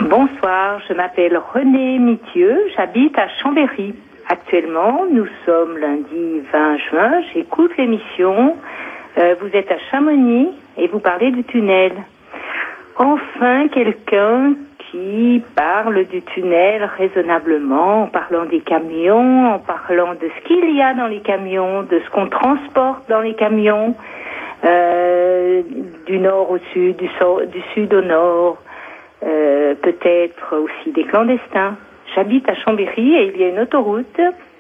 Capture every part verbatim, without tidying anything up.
Bonsoir, je m'appelle René Mithieu, j'habite à Chambéry. Actuellement, nous sommes lundi vingt juin, j'écoute l'émission. Euh, vous êtes à Chamonix et vous parlez du tunnel. Enfin, quelqu'un qui parle du tunnel raisonnablement, en parlant des camions, en parlant de ce qu'il y a dans les camions, de ce qu'on transporte dans les camions, euh, du nord au sud, du, so- du sud au nord, euh, peut-être aussi des clandestins. J'habite à Chambéry et il y a une autoroute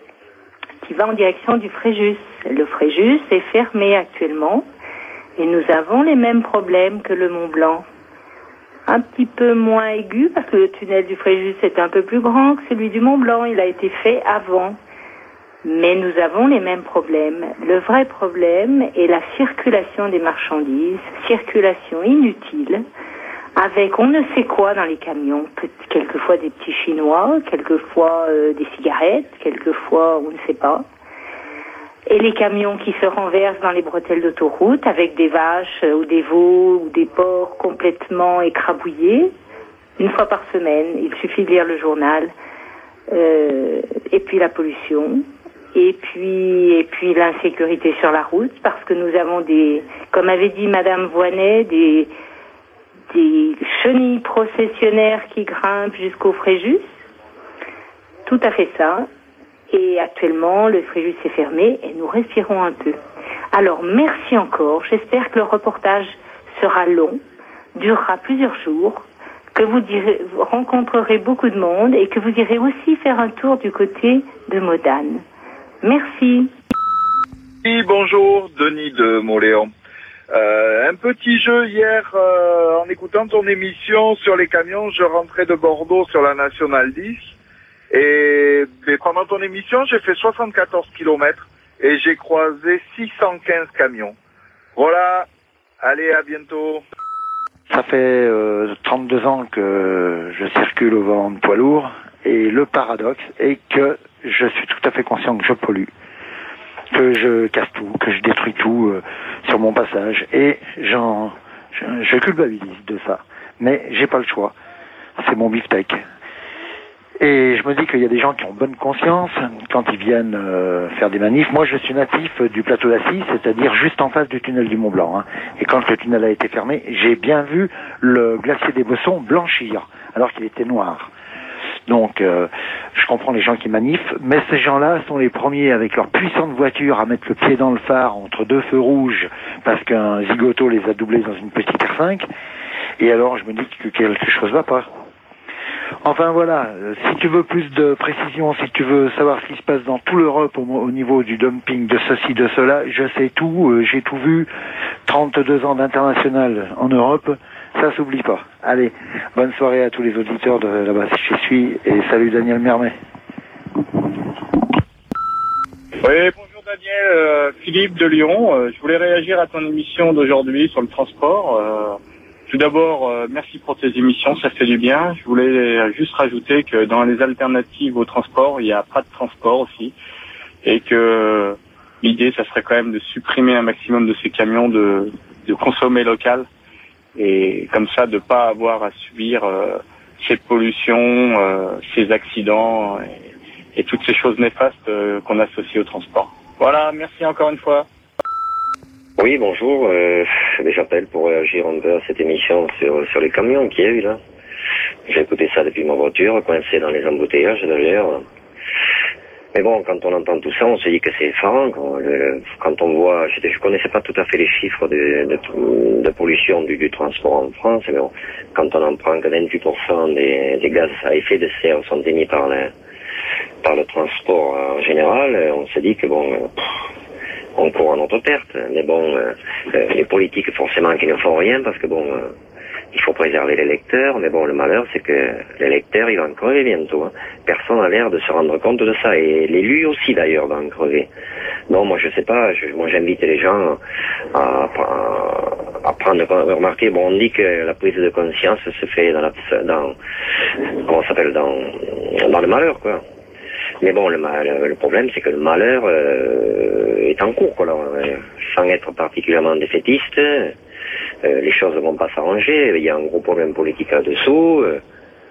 qui va en direction du Fréjus. Le Fréjus est fermé actuellement et nous avons les mêmes problèmes que le Mont Blanc. Un petit peu moins aigu parce que le tunnel du Fréjus est un peu plus grand que celui du Mont Blanc. Il a été fait avant. Mais nous avons les mêmes problèmes. Le vrai problème est la circulation des marchandises, circulation inutile, avec on ne sait quoi dans les camions, quelquefois des petits Chinois, quelquefois euh, des cigarettes, quelquefois on ne sait pas. Et les camions qui se renversent dans les bretelles d'autoroute avec des vaches euh, ou des veaux ou des porcs complètement écrabouillés, une fois par semaine. Il suffit de lire le journal. Euh, et puis la pollution. Et puis, et puis l'insécurité sur la route, parce que nous avons des, comme avait dit Madame Voinet, des, des chenilles processionnaires qui grimpent jusqu'au Fréjus. Tout à fait ça. Et actuellement, le Fréjus est fermé et nous respirons un peu. Alors, merci encore. J'espère que le reportage sera long, durera plusieurs jours, que vous, direz, vous rencontrerez beaucoup de monde et que vous irez aussi faire un tour du côté de Modane. Merci. Oui, bonjour, Denis de Montléon. Euh, un petit jeu hier, euh, en écoutant ton émission sur les camions, je rentrais de Bordeaux sur la Nationale dix et, et pendant ton émission, j'ai fait soixante-quatorze kilomètres et j'ai croisé six cent quinze camions. Voilà, allez, à bientôt. Ça fait euh, trente-deux ans que je circule au volant de poids lourd et le paradoxe est que je suis tout à fait conscient que je pollue, que je casse tout, que je détruis tout euh, sur mon passage et j'en, je, je culpabilise de ça. Mais j'ai pas le choix. C'est mon beefsteak. Et je me dis qu'il y a des gens qui ont bonne conscience quand ils viennent euh, faire des manifs. Moi, je suis natif du plateau d'Assis, c'est-à-dire juste en face du tunnel du Mont Blanc. Hein. Et quand le tunnel a été fermé, j'ai bien vu le glacier des Bossons blanchir, alors qu'il était noir. Donc, euh, je comprends les gens qui manifent, mais ces gens-là sont les premiers avec leur puissante voiture à mettre le pied dans le phare entre deux feux rouges parce qu'un zigoto les a doublés dans une petite R cinq. Et alors, je me dis que quelque chose va pas. Enfin voilà, si tu veux plus de précision, si tu veux savoir ce qui se passe dans toute l'Europe au, au niveau du dumping, de ceci, de cela, je sais tout, euh, j'ai tout vu, trente-deux ans d'international en Europe, ça s'oublie pas. Allez, bonne soirée à tous les auditeurs de là-bas si je suis, et salut Daniel Mermet. Oui, bonjour Daniel, euh, Philippe de Lyon, euh, je voulais réagir à ton émission d'aujourd'hui sur le transport. Euh, Tout d'abord, euh, merci pour tes émissions, ça fait du bien. Je voulais juste rajouter que dans les alternatives au transport, il n'y a pas de transport aussi. Et que l'idée, ça serait quand même de supprimer un maximum de ces camions, de, de consommer local. Et comme ça, de ne pas avoir à subir euh, ces pollutions, euh, ces accidents et, et toutes ces choses néfastes euh, qu'on associe au transport. Voilà, merci encore une fois. Oui, bonjour. Euh, j'appelle pour réagir un peu à cette émission sur, sur les camions qu'il y a eu là. J'ai écouté ça depuis ma voiture, coincé dans les embouteillages d'ailleurs. Mais bon, quand on entend tout ça, on se dit que c'est effarant. Quand, le, quand on voit, je ne connaissais pas tout à fait les chiffres de, de, de pollution du, du transport en France, mais bon, quand on en prend que vingt-huit pour cent des, des gaz à effet de serre sont émis par le, par le transport en général, on se dit que bon... Pff, on court à notre perte, mais bon, euh, euh, les politiques forcément qui ne font rien parce que bon, euh, il faut préserver les lecteurs, mais bon, le malheur c'est que les lecteurs ils vont en crever bientôt. Hein. Personne n'a l'air de se rendre compte de ça et l'élu aussi d'ailleurs va en crever. Non, moi je sais pas, je, moi j'invite les gens à, à, à prendre, remarquer, bon on dit que la prise de conscience se fait dans la, dans, comment ça s'appelle, dans, dans le malheur quoi. Mais bon, le, le, le problème, c'est que le malheur euh, est en cours, quoi. Là, sans être particulièrement défaitiste, euh, les choses ne vont pas s'arranger. Il y a un gros problème politique là-dessous. Euh,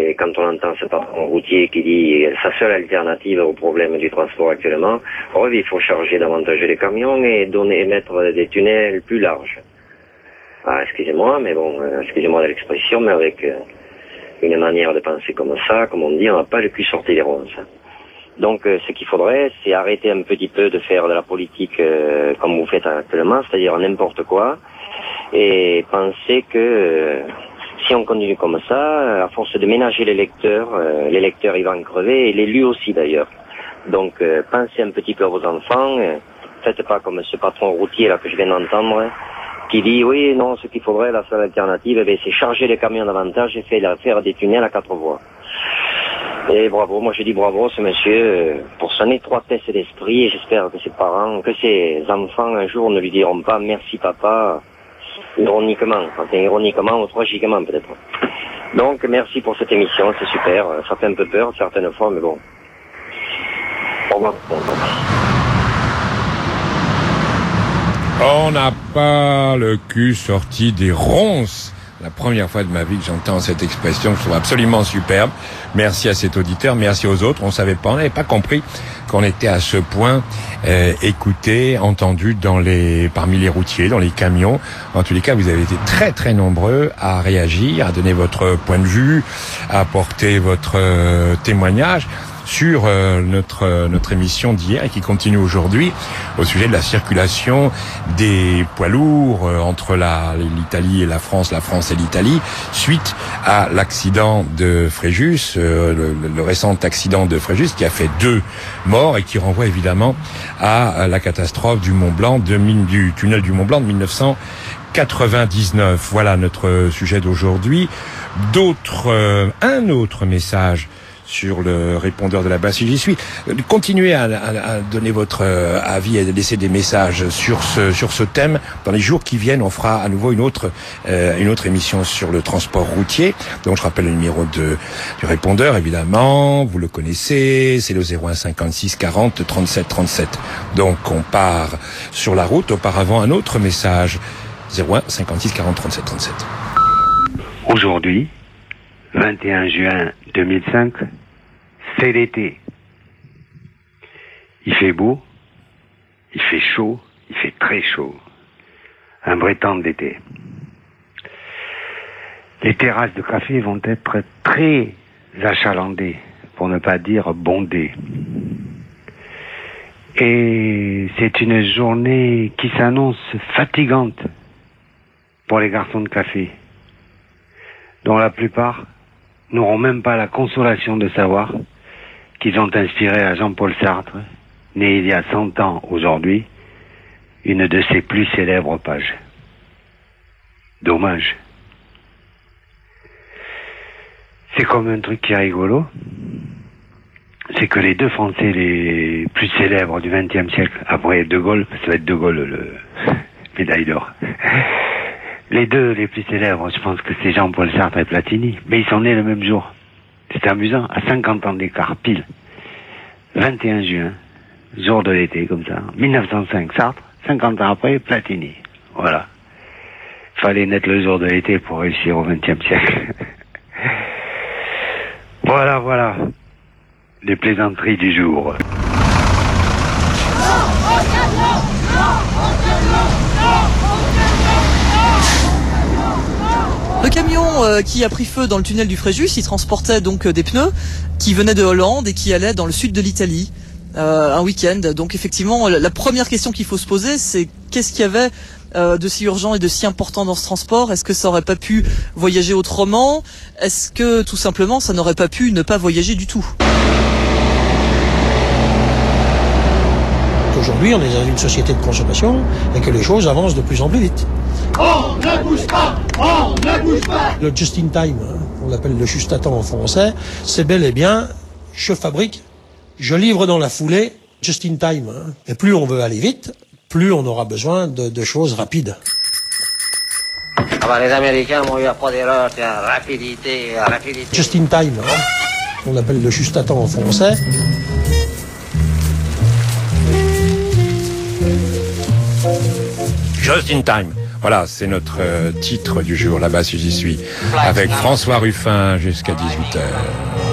Et quand on entend ce patron routier qui dit sa seule alternative au problème du transport actuellement, oh, il faut charger davantage les camions et donner et mettre des tunnels plus larges. Ah, excusez-moi, mais bon, euh, excusez-moi de l'expression, mais avec euh, une manière de penser comme ça, comme on dit, on n'a pas le cul sorti des ronces. Donc, euh, ce qu'il faudrait, c'est arrêter un petit peu de faire de la politique euh, comme vous faites actuellement, c'est-à-dire n'importe quoi, et penser que euh, si on continue comme ça, à force de ménager les lecteurs, euh, les lecteurs ils vont en crever, et l'élu aussi d'ailleurs. Donc, euh, pensez un petit peu à vos enfants, euh, faites pas comme ce patron routier là que je viens d'entendre, qui dit oui, non, ce qu'il faudrait, la seule alternative, eh bien, c'est charger les camions davantage et faire, faire des tunnels à quatre voies. Et bravo, moi je dis bravo à ce monsieur pour son étroitesse d'esprit, et j'espère que ses parents, que ses enfants un jour ne lui diront pas merci papa, ironiquement, enfin ironiquement ou tragiquement peut-être. Donc merci pour cette émission, c'est super, ça fait un peu peur certaines fois, mais bon. Au revoir. On n'a pas le cul sorti des ronces. La première fois de ma vie que j'entends cette expression, que je trouve absolument superbe. Merci à cet auditeur, merci aux autres. On savait pas, on n'avait pas compris qu'on était à ce point euh, écouté, entendu dans les, parmi les routiers, dans les camions. En tous les cas, vous avez été très très nombreux à réagir, à donner votre point de vue, à apporter votre euh, témoignage sur euh, notre euh, notre émission d'hier et qui continue aujourd'hui au sujet de la circulation des poids lourds euh, entre la l'Italie et la France, la France et l'Italie, suite à l'accident de Fréjus, euh, le, le récent accident de Fréjus qui a fait deux morts et qui renvoie évidemment à, à la catastrophe du Mont Blanc, de, du tunnel du Mont Blanc de mille neuf cent quatre-vingt-dix-neuf. Voilà notre sujet d'aujourd'hui. D'autres, euh, un autre message sur le répondeur de la base si j'y suis. Continuez à, à, à donner votre euh, avis et laisser des messages sur ce sur ce thème. Dans les jours qui viennent, on fera à nouveau une autre euh, une autre émission sur le transport routier. Donc je rappelle le numéro de du répondeur évidemment, vous le connaissez, c'est le zéro un cinquante-six quarante trente-sept trente-sept. Donc on part sur la route. Auparavant un autre message zéro un cinquante-six quarante trente-sept trente-sept. Aujourd'hui, vingt et un juin deux mille cinq, c'est l'été. Il fait beau, il fait chaud, il fait très chaud. Un vrai temps d'été. Les terrasses de café vont être très achalandées, pour ne pas dire bondées. Et c'est une journée qui s'annonce fatigante pour les garçons de café, dont la plupart n'auront même pas la consolation de savoir qu'ils ont inspiré à Jean-Paul Sartre, né il y a cent ans aujourd'hui, une de ses plus célèbres pages. Dommage. C'est comme un truc qui est rigolo, c'est que les deux Français les plus célèbres du vingtième siècle, après De Gaulle, ça va être De Gaulle le médaille d'or, les deux les plus célèbres, je pense que c'est Jean-Paul Sartre et Platini, mais ils sont nés le même jour. C'est amusant, à cinquante ans d'écart, pile. vingt et un juin, jour de l'été, comme ça. mille neuf cent cinq, Sartre, cinquante ans après, Platini. Voilà. Fallait naître le jour de l'été pour réussir au vingtième siècle. Voilà, voilà. Les plaisanteries du jour. Le camion euh, qui a pris feu dans le tunnel du Fréjus, il transportait donc euh, des pneus qui venaient de Hollande et qui allaient dans le sud de l'Italie, euh, un week-end. Donc effectivement, la, la première question qu'il faut se poser, c'est qu'est-ce qu'il y avait euh, de si urgent et de si important dans ce transport? Est-ce que ça aurait pas pu voyager autrement? Est-ce que tout simplement ça n'aurait pas pu ne pas voyager du tout? Aujourd'hui, on est dans une société de consommation et que les choses avancent de plus en plus vite. On ne bouge pas, on ne bouge pas. Le just in time, hein, on l'appelle le juste à temps en français, c'est bel et bien, je fabrique, je livre dans la foulée, just in time. Hein. Et plus on veut aller vite, plus on aura besoin de, de choses rapides. Ah bah, les Américains, bon, il n'y a pas d'erreur, c'est rapidité, rapidité. Just in time, hein, on l'appelle le juste à temps en français. Just in time. Voilà, c'est notre euh, titre du jour, là-bas si j'y suis, avec François Ruffin jusqu'à dix-huit heures.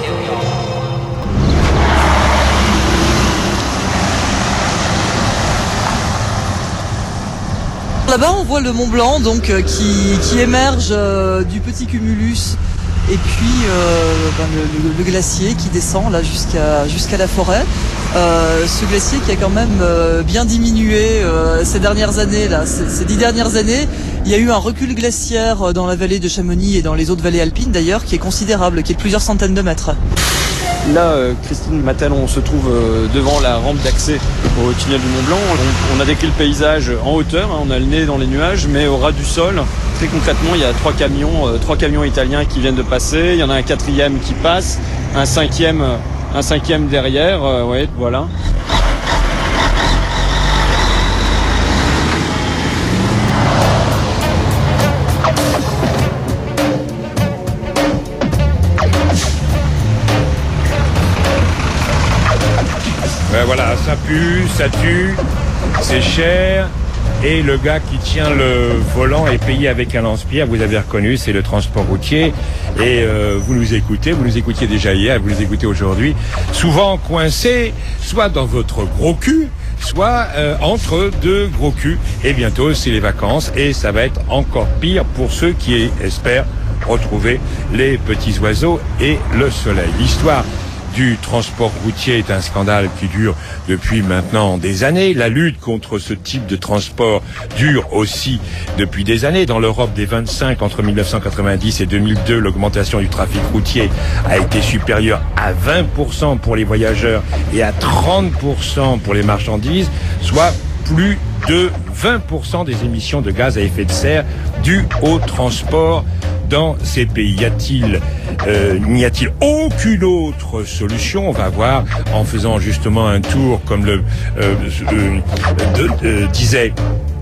Là-bas, on voit le Mont Blanc, donc euh, qui, qui émerge euh, du petit cumulus, et puis euh, ben, le, le, le glacier qui descend là jusqu'à jusqu'à la forêt. Euh, ce glacier qui a quand même euh, bien diminué euh, ces dernières années là, ces, ces dix dernières années. Il y a eu un recul glaciaire dans la vallée de Chamonix et dans les autres vallées alpines d'ailleurs, qui est considérable, qui est de plusieurs centaines de mètres. Là, euh, Christine Mattel, on se trouve euh, devant la rampe d'accès au tunnel du Mont Blanc. On, on a décrit le paysage en hauteur, hein, on a le nez dans les nuages, mais au ras du sol, très concrètement, il y a trois camions, euh, trois camions italiens qui viennent de passer. Il y en a un quatrième qui passe, un cinquième, un cinquième derrière. Euh, ouais, voilà. Ben voilà, ça pue, ça tue, c'est cher. Et le gars qui tient le volant est payé avec un lance-pierre, vous avez reconnu, c'est le transport routier. Et euh, vous nous écoutez, vous nous écoutiez déjà hier, vous nous écoutez aujourd'hui, souvent coincés, soit dans votre gros cul, soit euh, entre deux gros culs. Et bientôt, c'est les vacances, et ça va être encore pire pour ceux qui espèrent retrouver les petits oiseaux et le soleil. L'histoire du transport routier est un scandale qui dure depuis maintenant des années. La lutte contre ce type de transport dure aussi depuis des années. Dans l'Europe des vingt-cinq, entre mille neuf cent quatre-vingt-dix et deux mille deux, l'augmentation du trafic routier a été supérieure à vingt pour cent pour les voyageurs et à trente pour cent pour les marchandises, soit plus de vingt pour cent des émissions de gaz à effet de serre dues au transport dans ces pays. Y a-t-il, euh, n'y a-t-il aucune autre solution? On va voir en faisant justement un tour, comme le euh, euh, de, euh, disait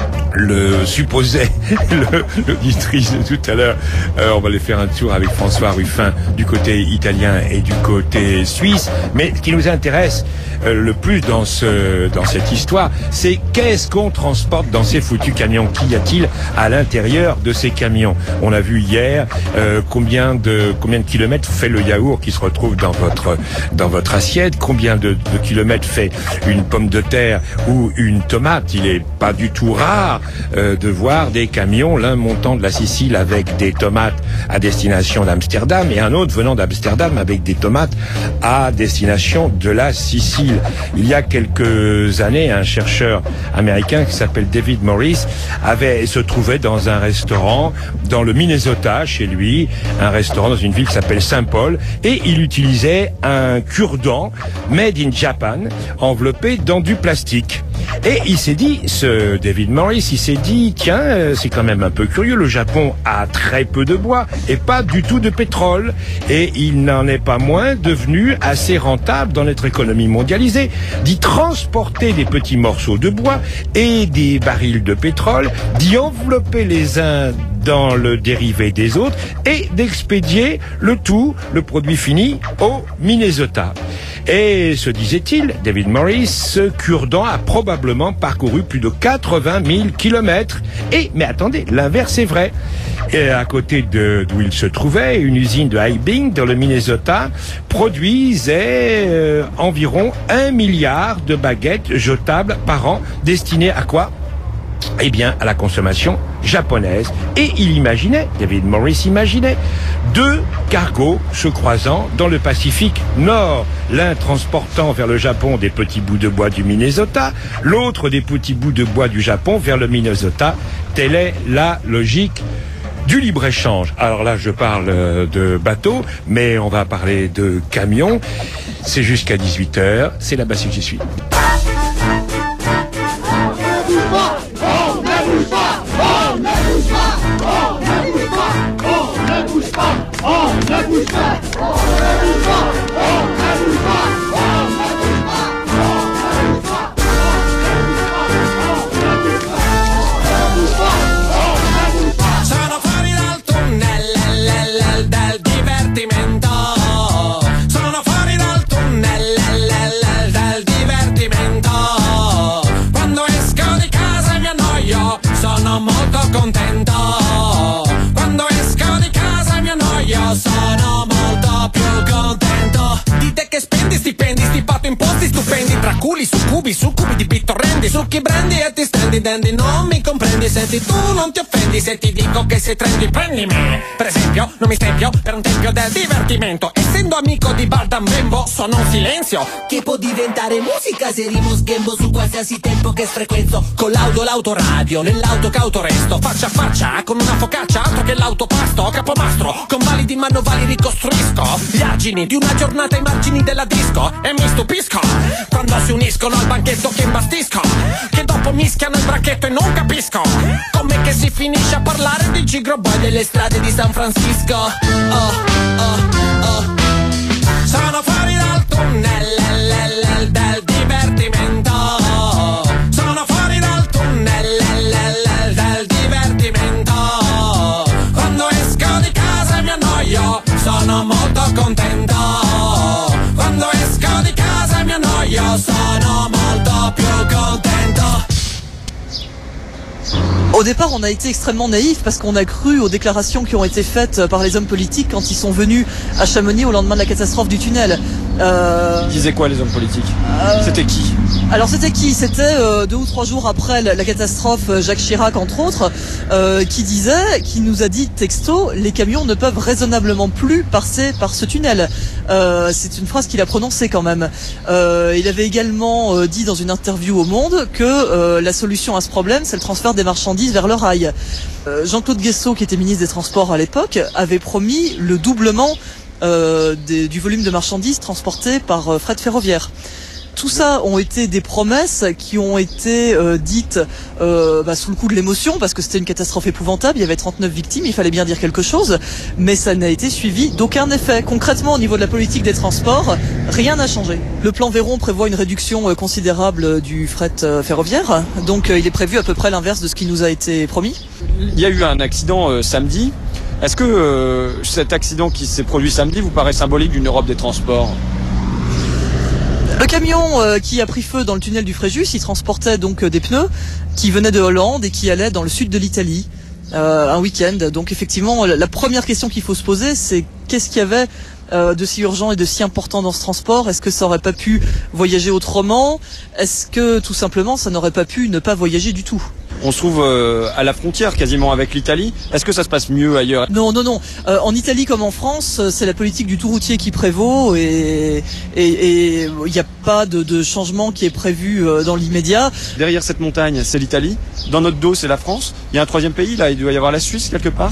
le supposait l'auditrice de tout à l'heure. Euh, on va aller faire un tour avec François Ruffin du côté italien et du côté suisse. Mais ce qui nous intéresse euh, le plus dans ce dans cette histoire, c'est qu'est-ce qu'on transporte dans ces foutus camions? Qu'y a-t-il à l'intérieur de ces camions? On a vu hier euh, combien de combien de kilomètres fait le yaourt qui se retrouve dans votre dans votre assiette, combien de, de kilomètres fait une pomme de terre ou une tomate. Il est pas du tout rare Euh, de voir des camions, l'un montant de la Sicile avec des tomates à destination d'Amsterdam et un autre venant d'Amsterdam avec des tomates à destination de la Sicile. Il y a quelques années, un chercheur américain qui s'appelle David Morris avait se trouvait dans un restaurant dans le Minnesota, chez lui, un restaurant dans une ville qui s'appelle Saint-Paul, et il utilisait un cure-dent made in Japan enveloppé dans du plastique. Et il s'est dit, ce David Morris, il s'est dit, tiens, euh, c'est quand même un peu curieux, le Japon a très peu de bois et pas du tout de pétrole. Et il n'en est pas moins devenu assez rentable dans notre économie mondialisée d'y transporter des petits morceaux de bois et des barils de pétrole, d'y envelopper les uns dans le dérivé des autres et d'expédier le tout, le produit fini, au Minnesota. Et se disait-il, David Morris, ce cure-dent a probablement parcouru plus de quatre-vingt mille kilomètres. Et, mais attendez, l'inverse est vrai. Et à côté de d'où il se trouvait, une usine de Hibbing dans le Minnesota produisait euh, environ un milliard de baguettes jetables par an, destinées à quoi? Eh bien, à la consommation japonaise. Et il imaginait, David Morris imaginait, deux cargos se croisant dans le Pacifique Nord, l'un transportant vers le Japon des petits bouts de bois du Minnesota, l'autre des petits bouts de bois du Japon vers le Minnesota. Telle est la logique du libre-échange. Alors là, je parle de bateaux, mais on va parler de camions. C'est jusqu'à dix-huit heures, c'est là-bas que j'y suis. On ne bouge pas, on ne bouge pas, on ne bouge pas, on ne bouge pas, on ne bouge pas, on ne bouge pas, on ne bouge pas, on ne bouge pas. Sono fuori dal tunnel del divertimento. Sono fuori dal tunnel del divertimento. Quando esco di casa mi annoio, sono molto contento. ti prendi e ti stendi dandy, non mi comprendi, senti tu non ti offendi se ti dico che sei trendy, prendi me, per esempio, non mi stempio per un tempio del divertimento, essendo amico di Bardam Bembo sono un silenzio che può diventare musica se rimo sghembo su qualsiasi tempo che sfrequenzo, con l'auto l'autoradio, nell'auto cauto resto, faccia a faccia con una focaccia, altro che l'autopasto, capomastro, con validi manovali ricostruisco gli argini di una giornata ai margini della disco e mi stupisco quando si uniscono al banchetto che imbastisco, che dopo mischiano il bracchetto e non capisco com'è che si finisce a parlare di Gigro Boy delle strade di San Francisco. Oh, oh, oh. Sono fuori dal tunnel del divertimento, sono fuori dal tunnel del divertimento, quando esco di casa mi annoio, sono molto contento, quando esco di casa mi annoio, sono molto più contento. Au départ, on a été extrêmement naïf parce qu'on a cru aux déclarations qui ont été faites par les hommes politiques quand ils sont venus à Chamonix au lendemain de la catastrophe du tunnel. Euh... Ils disaient quoi les hommes politiques euh... C'était qui? Alors c'était qui? C'était euh, deux ou trois jours après la, la catastrophe, Jacques Chirac entre autres, euh, qui disait, qui nous a dit texto, les camions ne peuvent raisonnablement plus passer par ce tunnel. Euh, c'est une phrase qu'il a prononcée quand même. Euh, il avait également euh, dit dans une interview au Monde que euh, la solution à ce problème, c'est le transfert des marchandises vers le rail. Euh, Jean-Claude Guessot, qui était ministre des Transports à l'époque, avait promis le doublement euh, des, du volume de marchandises transportées par euh, fret ferroviaire. Tout ça ont été des promesses qui ont été euh, dites euh, bah, sous le coup de l'émotion parce que c'était une catastrophe épouvantable, il y avait trente-neuf victimes, il fallait bien dire quelque chose, mais ça n'a été suivi d'aucun effet. Concrètement, au niveau de la politique des transports, rien n'a changé. Le plan Véron prévoit une réduction euh, considérable du fret euh, ferroviaire, donc euh, il est prévu à peu près l'inverse de ce qui nous a été promis. Il y a eu un accident euh, samedi. Est-ce que euh, cet accident qui s'est produit samedi vous paraît symbolique d'une Europe des transports ? Le camion euh, qui a pris feu dans le tunnel du Fréjus, il transportait donc euh, des pneus qui venaient de Hollande et qui allaient dans le sud de l'Italie euh, un week-end. Donc effectivement, la première question qu'il faut se poser, c'est qu'est-ce qu'il y avait euh, de si urgent et de si important dans ce transport? Est-ce que ça aurait pas pu voyager autrement? Est-ce que tout simplement ça n'aurait pas pu ne pas voyager du tout? On se trouve euh, à la frontière quasiment avec l'Italie. Est-ce que ça se passe mieux ailleurs? Non, non, non. Euh, en Italie comme en France, c'est la politique du tout routier qui prévaut et et il n'y a pas de, de changement qui est prévu euh, dans l'immédiat. Derrière cette montagne, c'est l'Italie. Dans notre dos, c'est la France. Il y a un troisième pays là. Il doit y avoir la Suisse quelque part.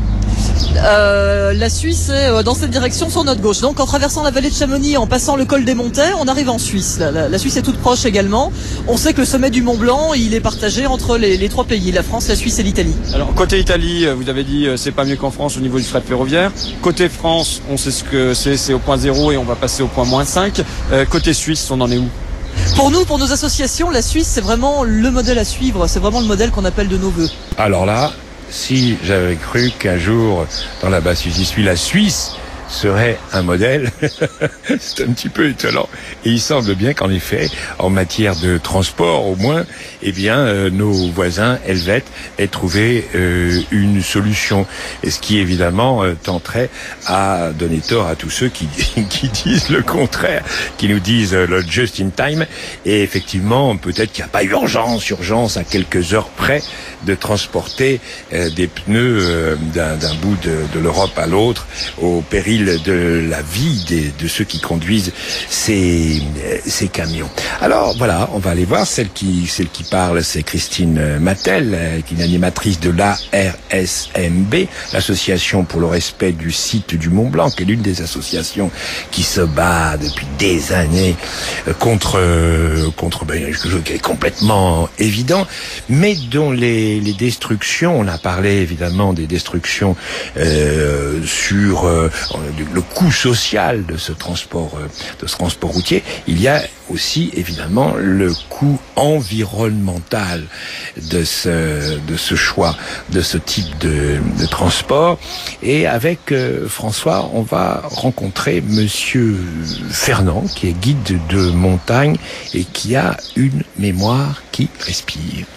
Euh, la Suisse est euh, dans cette direction sur notre gauche. Donc en traversant la vallée de Chamonix, en passant le col des Montets, on arrive en Suisse. La, la, la Suisse est toute proche également. On sait que le sommet du Mont Blanc, il est partagé entre les, les trois pays, la France, la Suisse et l'Italie. Alors côté Italie, vous avez dit c'est pas mieux qu'en France au niveau du fret ferroviaire. Côté France, on sait ce que c'est, c'est au point zéro et on va passer au point moins cinq. Euh, côté Suisse, on en est où? Pour nous, pour nos associations, la Suisse, c'est vraiment le modèle à suivre. C'est vraiment le modèle qu'on appelle de nos voeux. Alors là, si j'avais cru qu'un jour, dans la basse j'y suis, la Suisse serait un modèle, c'est un petit peu étonnant. Et il semble bien qu'en effet, en matière de transport au moins, eh bien, euh, nos voisins helvètes aient trouvé euh, une solution. Et ce qui évidemment euh, tenterait à donner tort à tous ceux qui, qui disent le contraire, qui nous disent euh, le just in time. Et effectivement, peut-être qu'il n'y a pas urgence, urgence à quelques heures près de transporter euh, des pneus euh, d'un, d'un bout de, de l'Europe à l'autre au péril de la vie des, de ceux qui conduisent ces, ces camions. Alors voilà, on va aller voir celle qui, celle qui parle, c'est Christine Mattel, qui est une animatrice de l'A R S M B, l'association pour le respect du site du Mont Blanc, qui est l'une des associations qui se bat depuis des années contre contre ben, quelque chose qui est complètement évident, mais dont les, les destructions, on a parlé évidemment des destructions euh, sur euh, le coût social de ce transport, de ce transport routier. Il y a aussi évidemment le coût environnemental de ce, de ce choix, de ce type de, de transport. Et avec euh, François, on va rencontrer Monsieur Fernand, qui est guide de montagne et qui a une mémoire qui respire.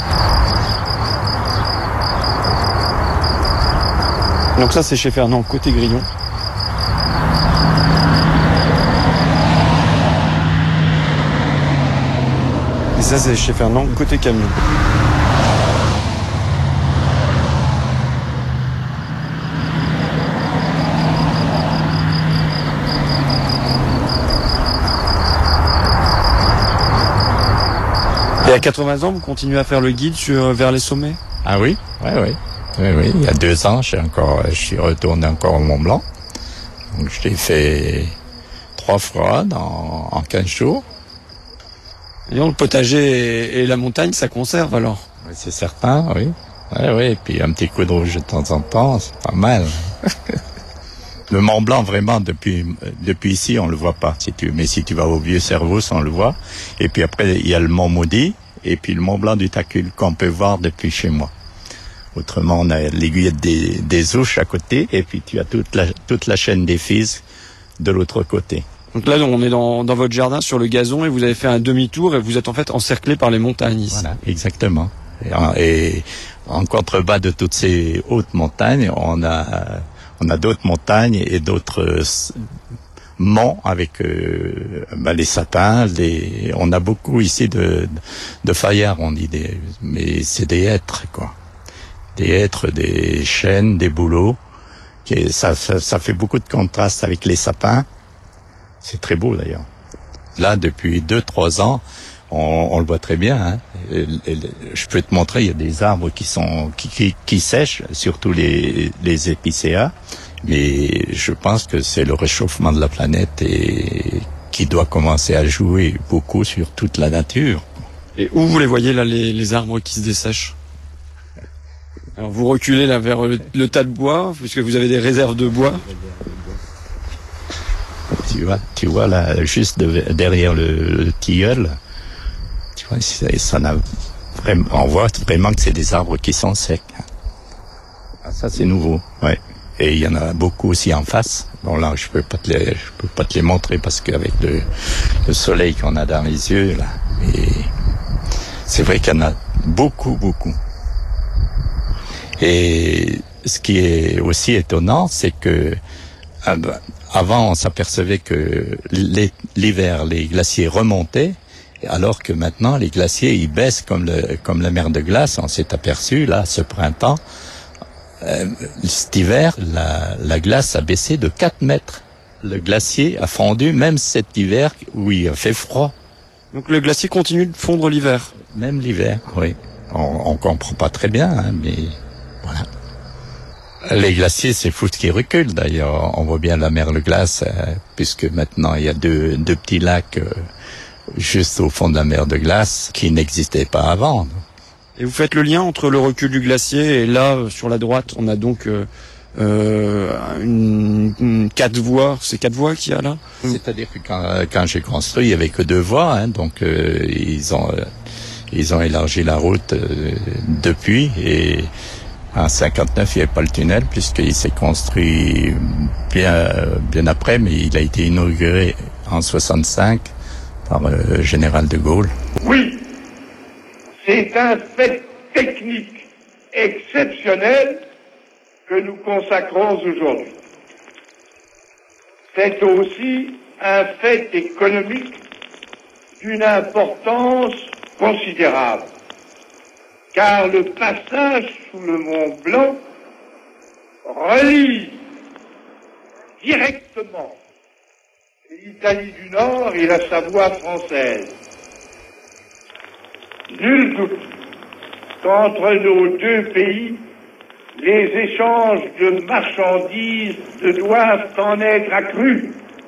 Donc ça, c'est chez Fernand, côté Grillon. ça, c'est chez Fernand, côté camion. Et à quatre-vingts ans, vous continuez à faire le guide sur, vers les sommets? Ah oui, oui, oui. Oui, oui. Il y a deux ans, je suis encore, je suis retourné encore au Mont Blanc. Donc, je l'ai fait trois fois dans, en quinze jours. Et donc, le potager et, et la montagne, ça conserve alors? Oui, c'est certain, oui. Oui, oui. Et puis, un petit coup de rouge de temps en temps, c'est pas mal. Le Mont Blanc, vraiment, depuis, depuis ici, on le voit pas, si tu, mais si tu vas au Vieux-Servoux, on le voit. Et puis après, il y a le Mont Maudit, et puis le Mont Blanc du Tacul, qu'on peut voir depuis chez moi. Autrement, on a l'aiguille des, des Ouches à côté, et puis tu as toute la, toute la chaîne des Fises de l'autre côté. Donc là, on est dans, dans votre jardin, sur le gazon, et vous avez fait un demi-tour, et vous êtes en fait encerclé par les montagnes ici. Voilà, exactement. Et en, et en contrebas de toutes ces hautes montagnes, on a, on a d'autres montagnes et d'autres euh, monts avec euh, bah, les sapins. Les, on a beaucoup ici de, de faillards, on dit, des, mais c'est des hêtres, quoi. Des hêtres, des chênes, des bouleaux. Qui, ça, ça, ça fait beaucoup de contraste avec les sapins. C'est très beau d'ailleurs. Là, depuis deux, trois ans, on, on le voit très bien. Hein. Et, et, je peux te montrer, il y a des arbres qui sont qui, qui, qui sèchent, surtout les, les épicéas. Mais je pense que c'est le réchauffement de la planète et qui doit commencer à jouer beaucoup sur toute la nature. Et où vous les voyez là, les, les arbres qui se dessèchent? Alors vous reculez là vers le, le tas de bois, puisque vous avez des réserves de bois. Tu vois, tu vois là, juste de, derrière le, le tilleul, tu vois, ça n'a vraiment, on voit vraiment que c'est des arbres qui sont secs. Ah, ça c'est nouveau, ouais. Et il y en a beaucoup aussi en face. Bon là, je peux pas te les, je peux pas te les montrer parce qu'avec le, le soleil qu'on a dans les yeux là, mais c'est vrai qu'il y en a beaucoup, beaucoup. Et ce qui est aussi étonnant, c'est que avant, on s'apercevait que l'hiver, les glaciers remontaient, alors que maintenant, les glaciers, ils baissent comme, le, comme la mer de glace. On s'est aperçu, là, ce printemps, euh, cet hiver, la, la glace a baissé de quatre mètres. Le glacier a fondu, même cet hiver où il a fait froid. Donc le glacier continue de fondre l'hiver? Même l'hiver, oui. On, on comprend pas très bien, hein, mais voilà. Les glaciers, c'est fou qui reculent d'ailleurs. On voit bien la mer de glace, euh, puisque maintenant il y a deux, deux petits lacs euh, juste au fond de la mer de glace qui n'existaient pas avant. Et vous faites le lien entre le recul du glacier et là, euh, sur la droite, on a donc euh, euh, une, une quatre voies. C'est quatre voies qu'il y a là? C'est-à-dire que quand, quand j'ai construit, il y avait que deux voies, hein, donc euh, ils ont euh, ils ont élargi la route euh, depuis et en cinquante-neuf, il n'y avait pas le tunnel puisqu'il s'est construit bien, bien après, mais il a été inauguré en soixante-cinq par le euh, général de Gaulle. Oui, c'est un fait technique exceptionnel que nous consacrons aujourd'hui. C'est aussi un fait économique d'une importance considérable. Car le passage sous le Mont Blanc relie directement l'Italie du Nord et la Savoie française. Nul doute qu'entre nos deux pays, les échanges de marchandises doivent en être accrus,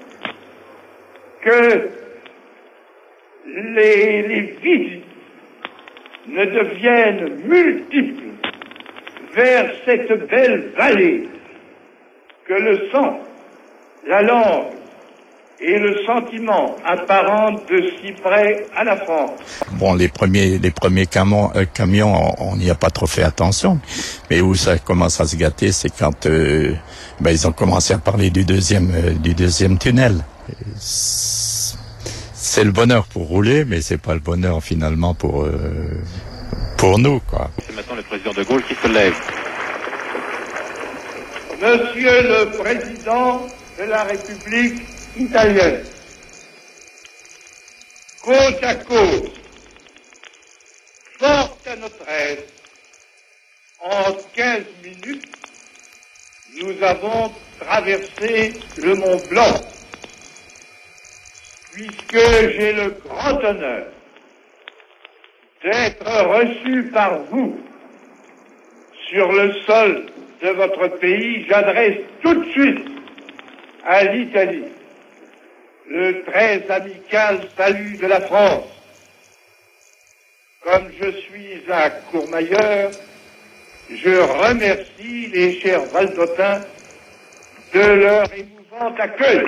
que les, les visites ne deviennent multiples vers cette belle vallée que le sang, la langue et le sentiment apparentent de si près à la France. Bon, les premiers, les premiers camions, euh, camions, on n'y a pas trop fait attention, mais où ça commence à se gâter, c'est quand euh, ben, ils ont commencé à parler du deuxième, euh, du deuxième tunnel. C'est le bonheur pour rouler, mais c'est pas le bonheur finalement pour euh, pour nous, quoi. C'est maintenant le président de Gaulle qui se lève. Monsieur le Président de la République italienne, côte à côte fort à notre aise. En quinze minutes, nous avons traversé le Mont Blanc, puisque j'ai le grand honneur d'être reçu par vous sur le sol de votre pays. J'adresse tout de suite à l'Italie le très amical salut de la France. Comme je suis à Courmayeur, je remercie les chers Valdotins de leur émouvant accueil.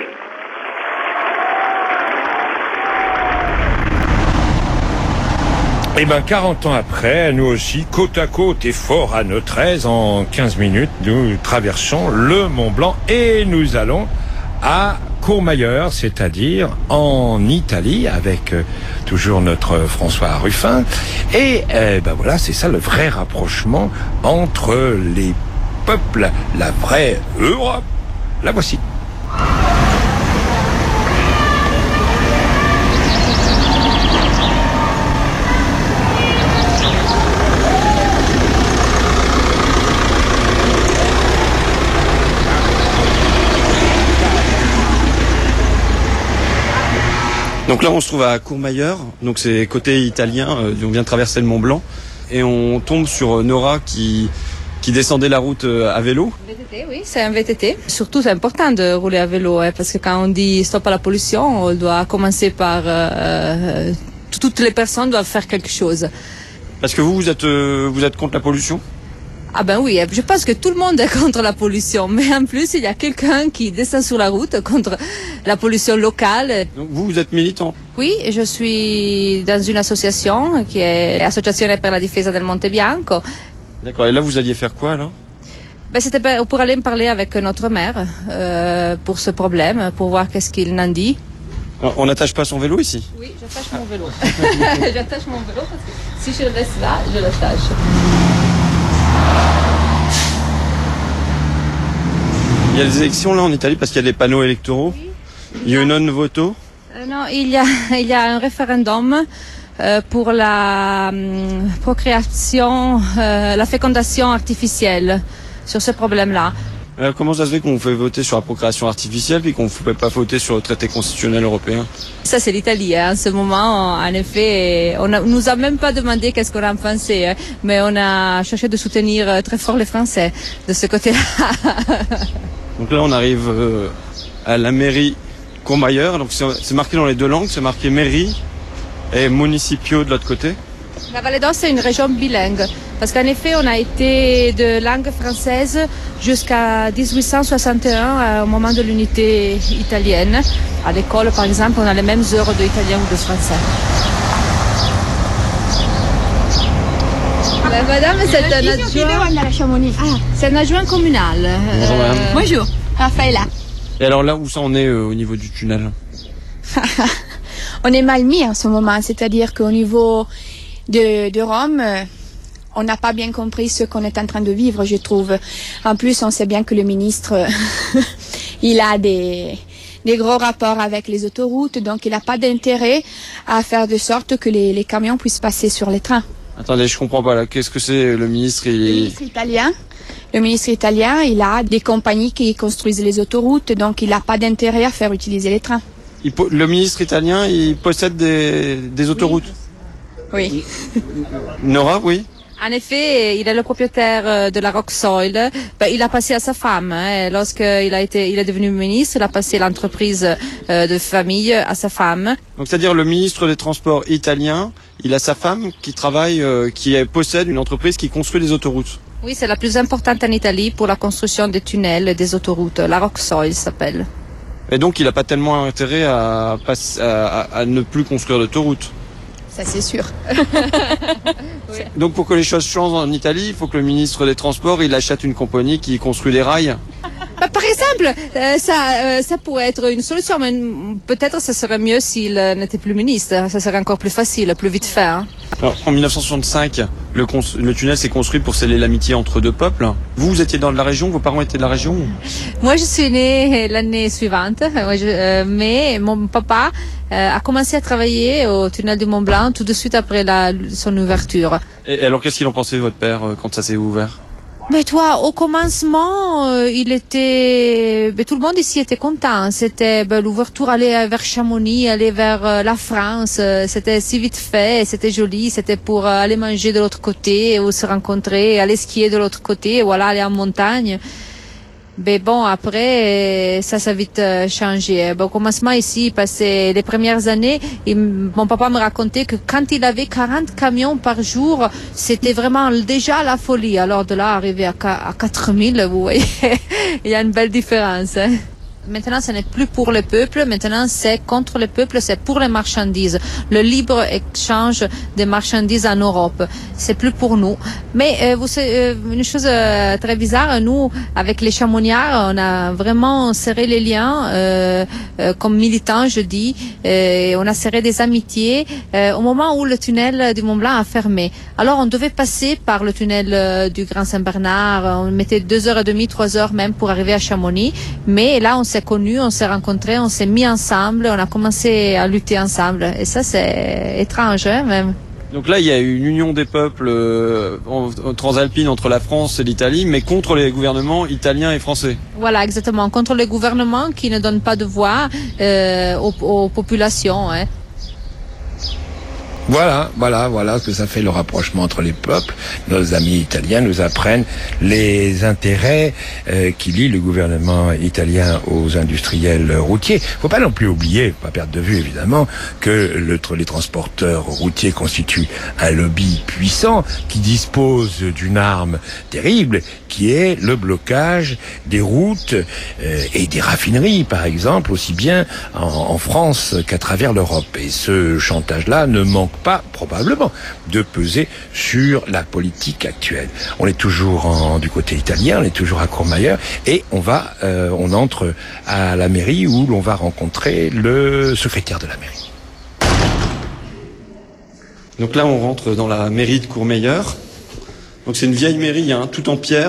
Eh ben, quarante ans après, nous aussi, côte à côte et fort à notre aise, en quinze minutes, nous traversons le Mont Blanc et nous allons à Courmayeur, c'est-à-dire en Italie, avec euh, toujours notre François Ruffin. Et euh, ben voilà, c'est ça le vrai rapprochement entre les peuples, la vraie Europe. La voici. Donc là, on se trouve à Courmayeur, donc c'est côté italien, euh, on vient de traverser le Mont Blanc, et on tombe sur Nora qui, qui descendait la route à vélo. V T T, oui, c'est un V T T. Surtout, c'est important de rouler à vélo, hein, parce que quand on dit stop à la pollution, on doit commencer par... Euh, toutes les personnes doivent faire quelque chose. Parce que vous, vous êtes, euh, vous êtes contre la pollution ? Ah ben oui, je pense que tout le monde est contre la pollution, mais en plus il y a quelqu'un qui descend sur la route contre la pollution locale. Donc vous, vous êtes militant ? Oui, je suis dans une association qui est l'Associazione per la difesa del Monte Bianco. D'accord, et là vous alliez faire quoi là ? Ben, c'était pour aller me parler avec notre maire euh, pour ce problème, pour voir qu'est-ce qu'il en dit. On n'attache pas son vélo ici ? Oui, j'attache mon vélo. J'attache mon vélo parce que si je le laisse là, je l'attache. Il y a des élections là en Italie parce qu'il y a des panneaux électoraux. Oui. Il y a une non voto. Euh, non, il y a, il y a un référendum euh, pour la euh, procréation, euh, la fécondation artificielle sur ce problème-là. Alors, comment ça se fait qu'on fait voter sur la procréation artificielle puis qu'on ne peut pas voter sur le traité constitutionnel européen ? Ça, c'est l'Italie. Hein. En ce moment, en effet, on ne nous a même pas demandé qu'est-ce qu'on a pensé, hein, mais on a cherché de soutenir très fort les Français de ce côté-là. Donc là, on arrive euh, à la mairie Courmayeur. Donc c'est marqué dans les deux langues, c'est marqué mairie et municipio de l'autre côté. La Valle d'Aoste, c'est une région bilingue. Parce qu'en effet, on a été de langue française jusqu'à dix-huit cent soixante et un, au moment de l'unité italienne. À l'école, par exemple, on a les mêmes heures d'italien ou de français. Ben, madame, c'est un adjoint. Ah, c'est un adjoint communal. Bonjour, madame. Euh... Bonjour, Raffaella. Et alors là, où ça en est euh, au niveau du tunnel ? On est mal mis en ce moment, c'est-à-dire qu'au niveau de, de Rome, euh, on n'a pas bien compris ce qu'on est en train de vivre, je trouve. En plus, on sait bien que le ministre, il a des, des gros rapports avec les autoroutes, donc il n'a pas d'intérêt à faire de sorte que les, les camions puissent passer sur les trains. Attendez, je comprends pas là. Qu'est-ce que c'est le ministre il... Le ministre italien. Le ministre italien, il a des compagnies qui construisent les autoroutes, donc il n'a pas d'intérêt à faire utiliser les trains. Il po... Le ministre italien, il possède des, des autoroutes. Oui. Nora, oui. En effet, il est le propriétaire de la Rock Soil. Ben, il a passé à sa femme. Hein. Lorsqu'il a été, il est devenu ministre, il a passé l'entreprise euh, de famille à sa femme. Donc, c'est-à-dire le ministre des Transports italien, il a sa femme qui travaille, euh, qui possède une entreprise qui construit des autoroutes. Oui, c'est la plus importante en Italie pour la construction des tunnels et des autoroutes. La Rock Soil s'appelle. Et donc, il n'a pas tellement intérêt à, à, à ne plus construire d'autoroutes. Ça, c'est sûr. Oui. Donc, pour que les choses changent en Italie, il faut que le ministre des Transports, il achète une compagnie qui construit des rails. Bah, par exemple, euh, ça, euh, ça pourrait être une solution, mais peut-être ça serait mieux s'il euh, n'était plus ministre. Ça serait encore plus facile, plus vite fait. Hein. Alors, en mille neuf cent soixante-cinq, le, cons- le tunnel s'est construit pour sceller l'amitié entre deux peuples. Vous, vous étiez dans la région, vos parents étaient de la région? Moi, je suis née l'année suivante, euh, mais mon papa euh, a commencé à travailler au tunnel du Mont Blanc tout de suite après la, son ouverture. Et alors, qu'est-ce qu'il en pensait, votre père, quand ça s'est ouvert? Mais toi, au commencement, euh, il était, ben, tout le monde ici était content. C'était ben, l'ouverture aller vers Chamonix, aller vers euh, la France. Euh, c'était si vite fait, c'était joli. C'était pour euh, aller manger de l'autre côté ou se rencontrer, aller skier de l'autre côté, voilà, aller en montagne. Mais bon, après, ça, ça a vite euh, changé. Bon, au commencement ici, passé les premières années, il, mon papa me racontait que quand il avait quarante camions par jour, c'était vraiment déjà la folie. Alors de là, arriver à, à quatre mille, vous voyez, il y a une belle différence. Hein. Maintenant, ce n'est plus pour le peuple. Maintenant, c'est contre le peuple, c'est pour les marchandises. Le libre échange des marchandises en Europe, c'est plus pour nous. Mais euh, vous savez, euh, une chose euh, très bizarre, nous, avec les Chamonniards, on a vraiment serré les liens, euh, euh, comme militants, je dis. Euh, on a serré des amitiés euh, au moment où le tunnel du Mont Blanc a fermé. Alors, on devait passer par le tunnel euh, du Grand Saint-Bernard. On mettait deux heures et demie, trois heures même pour arriver à Chamonix. Mais là, on s'est connus, on s'est rencontrés, on s'est mis ensemble, on a commencé à lutter ensemble. Et ça, c'est étrange, hein, même. Donc là, il y a une union des peuples euh, en, en transalpine entre la France et l'Italie, mais contre les gouvernements italiens et français. Voilà, exactement. Contre les gouvernements qui ne donnent pas de voix euh, aux, aux populations, hein. Voilà, voilà, voilà ce que ça fait le rapprochement entre les peuples. Nos amis italiens nous apprennent les intérêts euh, qui lient le gouvernement italien aux industriels routiers. Faut pas non plus oublier, pas perdre de vue évidemment, que le, les transporteurs routiers constituent un lobby puissant qui dispose d'une arme terrible, qui est le blocage des routes euh, et des raffineries, par exemple, aussi bien en, en France qu'à travers l'Europe. Et ce chantage-là ne manque pas, probablement, de peser sur la politique actuelle. On est toujours en, du côté italien, on est toujours à Courmayeur, et on va, euh, on entre à la mairie où l'on va rencontrer le secrétaire de la mairie. Donc là, on rentre dans la mairie de Courmayeur. Donc c'est une vieille mairie, hein, tout en pierre.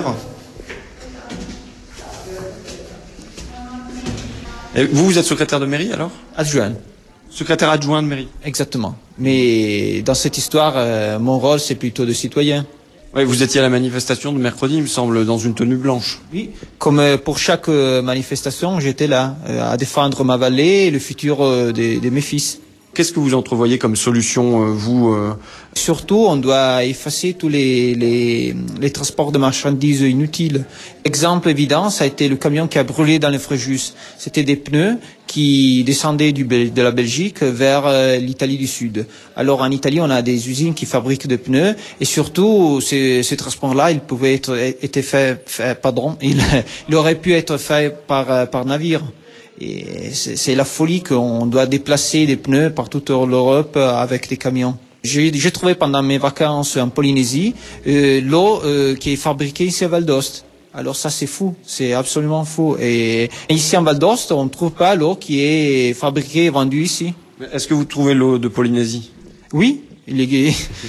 Et vous, vous êtes secrétaire de mairie alors? Adjoint. Secrétaire adjoint de mairie. Exactement. Mais dans cette histoire, euh, mon rôle, c'est plutôt de citoyen. Oui, vous étiez à la manifestation de mercredi, il me semble, dans une tenue blanche. Oui, comme euh, pour chaque euh, manifestation, j'étais là, euh, à défendre ma vallée et le futur euh, de, de mes fils. Qu'est-ce que vous entrevoyez comme solution, euh, vous euh... Surtout, on doit effacer tous les, les, les transports de marchandises inutiles. Exemple évident, ça a été le camion qui a brûlé dans le Fréjus. C'était des pneus qui descendaient du, de la Belgique vers euh, l'Italie du Sud. Alors en Italie, on a des usines qui fabriquent des pneus et surtout, ces, ces transports-là, ils pouvaient être été faits, fait, pardon, ils, ils auraient pu être faits par, par navire. Et c'est la folie qu'on doit déplacer des pneus par toute l'Europe avec des camions. J'ai trouvé pendant mes vacances en Polynésie euh, l'eau euh, qui est fabriquée ici à Val d'Ost. Alors ça c'est fou, c'est absolument fou. Et ici en Val d'Ost, on ne trouve pas l'eau qui est fabriquée et vendue ici. Est-ce que vous trouvez l'eau de Polynésie? Oui. Il est...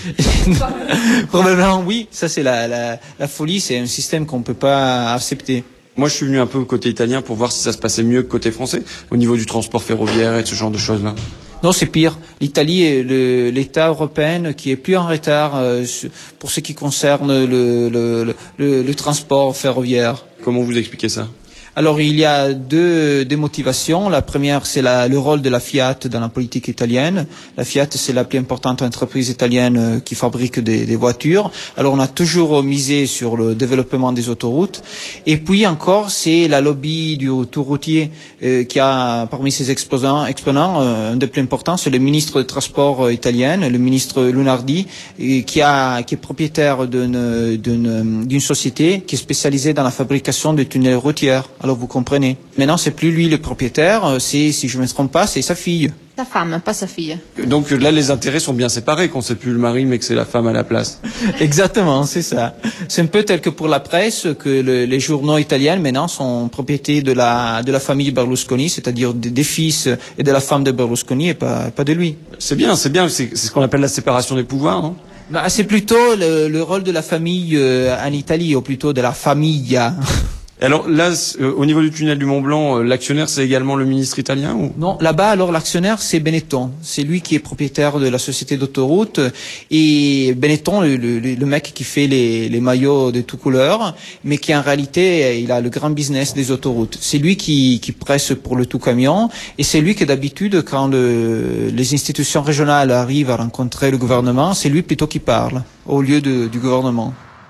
Probablement oui. Ça c'est la, la, la folie, c'est un système qu'on ne peut pas accepter. Moi, je suis venu un peu côté italien pour voir si ça se passait mieux que côté français, au niveau du transport ferroviaire et de ce genre de choses-là. Non, c'est pire. L'Italie est l'État européen qui est plus en retard euh, pour ce qui concerne le, le, le, le transport ferroviaire. Comment vous expliquez ça? Alors, il y a deux, deux motivations. La première, c'est le rôle de la Fiat dans la politique italienne. La Fiat, c'est la plus importante entreprise italienne qui fabrique des, des voitures. Alors, on a toujours misé sur le développement des autoroutes. Et puis encore, c'est la lobby du autoroutier euh, qui a, parmi ses exposants, exponents, euh, un des plus importants, c'est le ministre des Transports italien, le ministre Lunardi, et qui, a, qui est propriétaire d'une d'une société qui est spécialisée dans la fabrication de tunnels routiers. Alors vous comprenez. Maintenant, c'est plus lui le propriétaire, c'est, si je ne me trompe pas, c'est sa fille. Sa femme, pas sa fille. Donc là, les intérêts sont bien séparés, quand c'est plus le mari, mais que c'est la femme à la place. Exactement, c'est ça. C'est un peu tel que pour la presse, que le, les journaux italiens maintenant sont propriétés de la de la famille Berlusconi, c'est-à-dire des, des fils et de la femme de Berlusconi et pas pas de lui. C'est bien, c'est bien, c'est, c'est ce qu'on appelle la séparation des pouvoirs, non? Bah, c'est plutôt le, le rôle de la famille euh, en Italie, ou plutôt de la famiglia. Alors là, euh, au niveau du tunnel du Mont Blanc, euh, l'actionnaire c'est également le ministre italien ou... Non, là-bas alors l'actionnaire c'est Benetton. C'est lui qui est propriétaire de la société d'autoroute et Benetton, le, le, le mec qui fait les, les maillots de toutes couleurs, mais qui en réalité il a le grand business des autoroutes. C'est lui qui, qui presse pour le tout camion et c'est lui qui d'habitude quand le, les institutions régionales arrivent à rencontrer le gouvernement, c'est lui plutôt qui parle au lieu de, du gouvernement.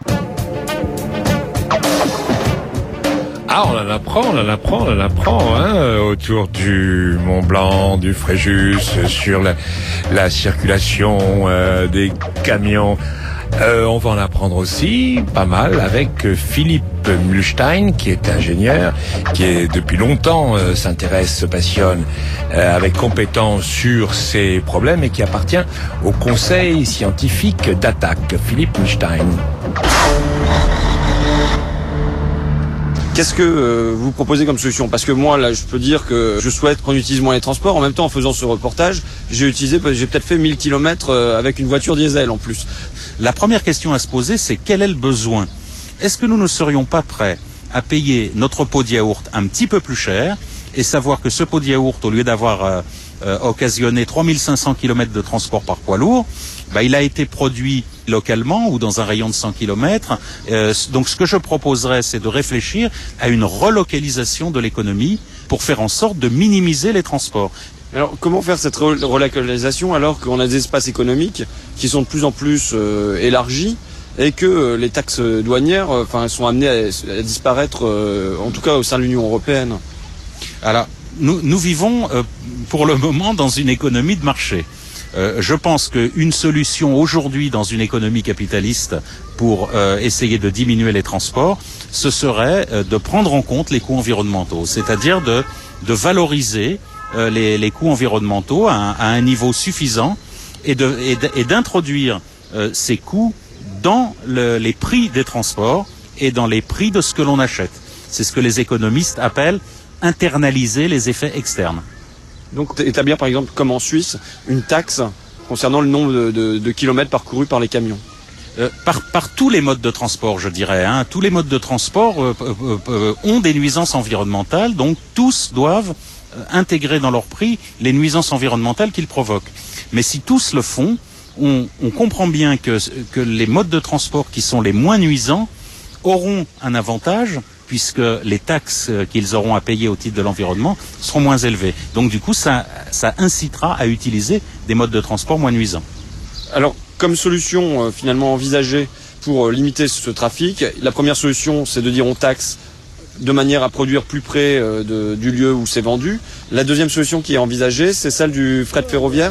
Ah, on en apprend, on en apprend, on en apprend, hein, autour du Mont Blanc, du Fréjus, sur la, la circulation euh, des camions. Euh, on va en apprendre aussi pas mal avec Philippe Mühlstein, qui est ingénieur, qui est depuis longtemps euh, s'intéresse, se passionne euh, avec compétence sur ces problèmes et qui appartient au Conseil scientifique d'Attac. Philippe Mühlstein. Qu'est-ce que euh, vous proposez comme solution? Parce que moi, là, je peux dire que je souhaite qu'on utilise moins les transports. En même temps, en faisant ce reportage, j'ai utilisé, j'ai peut-être fait mille kilomètres euh, avec une voiture diesel en plus. La première question à se poser, c'est quel est le besoin? Est-ce que nous ne serions pas prêts à payer notre pot de yaourt un petit peu plus cher et savoir que ce pot de yaourt, au lieu d'avoir euh, euh, occasionné trois mille cinq cents kilomètres de transport par poids lourd, bah, il a été produit localement ou dans un rayon de cent kilomètres. Euh, donc ce que je proposerais, c'est de réfléchir à une relocalisation de l'économie pour faire en sorte de minimiser les transports. Alors comment faire cette relocalisation alors qu'on a des espaces économiques qui sont de plus en plus euh, élargis et que euh, les taxes douanières euh, enfin, sont amenées à, à disparaître, euh, en tout cas au sein de l'Union européenne? Alors nous, nous vivons euh, pour le moment dans une économie de marché. Euh, je pense qu'une solution aujourd'hui dans une économie capitaliste pour euh, essayer de diminuer les transports, ce serait euh, de prendre en compte les coûts environnementaux, c'est-à-dire de, de valoriser euh, les, les coûts environnementaux à un, à un niveau suffisant et, de, et, et d'introduire euh, ces coûts dans le, les prix des transports et dans les prix de ce que l'on achète. C'est ce que les économistes appellent internaliser les effets externes. Donc établir par exemple, comme en Suisse, une taxe concernant le nombre de, de, de kilomètres parcourus par les camions. Euh, par, par tous les modes de transport, je dirais. Hein. Tous les modes de transport euh, euh, euh, ont des nuisances environnementales, donc tous doivent euh, intégrer dans leur prix les nuisances environnementales qu'ils provoquent. Mais si tous le font, on, on comprend bien que, que les modes de transport qui sont les moins nuisants auront un avantage, puisque les taxes qu'ils auront à payer au titre de l'environnement seront moins élevées. Donc du coup, ça, ça incitera à utiliser des modes de transport moins nuisants. Alors, comme solution euh, finalement envisagée pour euh, limiter ce trafic, la première solution, c'est de dire on taxe de manière à produire plus près euh, de, du lieu où c'est vendu. La deuxième solution qui est envisagée, c'est celle du fret ferroviaire.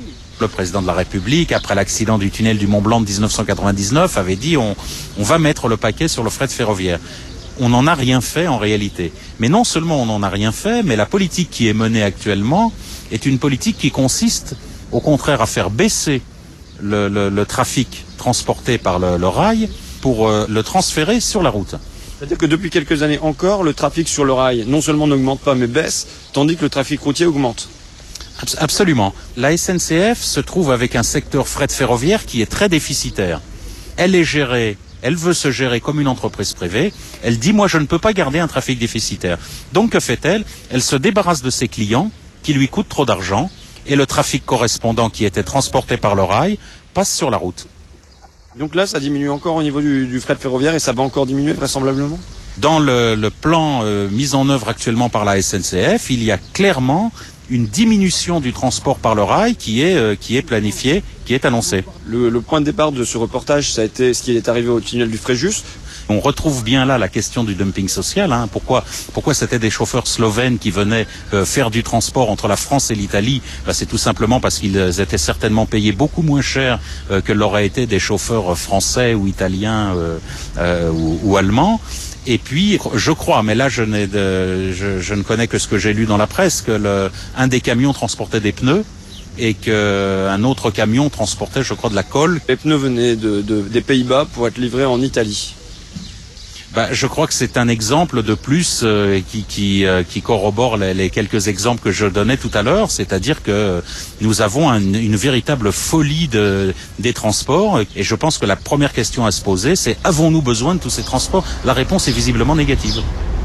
Le président de la République, après l'accident du tunnel du Mont Blanc de dix-neuf cent quatre-vingt-dix-neuf, avait dit on, on va mettre le paquet sur le fret ferroviaire. On n'en a rien fait en réalité. Mais non seulement on n'en a rien fait, mais la politique qui est menée actuellement est une politique qui consiste au contraire à faire baisser le, le, le trafic transporté par le, le rail pour euh, le transférer sur la route. C'est-à-dire que depuis quelques années encore, le trafic sur le rail non seulement n'augmente pas mais baisse, tandis que le trafic routier augmente. Absolument. La S N C F se trouve avec un secteur fret ferroviaire qui est très déficitaire. Elle est gérée Elle veut se gérer comme une entreprise privée. Elle dit, moi, je ne peux pas garder un trafic déficitaire. Donc, que fait-elle? Elle se débarrasse de ses clients qui lui coûtent trop d'argent et le trafic correspondant qui était transporté par le rail passe sur la route. Donc là, ça diminue encore au niveau du, du fret ferroviaire et ça va encore diminuer vraisemblablement? Dans le, le plan euh, mis en œuvre actuellement par la S N C F, il y a clairement une diminution du transport par le rail qui est, euh, qui est planifiée, qui est annoncée. Le, le point de départ de ce reportage, ça a été ce qui est arrivé au tunnel du Fréjus. On retrouve bien là la question du dumping social. Hein. Pourquoi, pourquoi c'était des chauffeurs slovènes qui venaient euh, faire du transport entre la France et l'Italie? Ben, c'est tout simplement parce qu'ils étaient certainement payés beaucoup moins cher euh, que l'auraient été des chauffeurs français ou italiens euh, euh, ou, ou allemands. Et puis, je crois, mais là je, n'ai de, je, je ne connais que ce que j'ai lu dans la presse, que le, un des camions transportait des pneus et qu'un autre camion transportait, je crois, de la colle. Les pneus venaient de, de, des Pays-Bas pour être livrés en Italie. Bah, je crois que c'est un exemple de plus euh, qui, qui, euh, qui corrobore les, les quelques exemples que je donnais tout à l'heure, c'est-à-dire que nous avons un, une véritable folie de, des transports, et je pense que la première question à se poser, c'est avons-nous besoin de tous ces transports? La réponse est visiblement négative.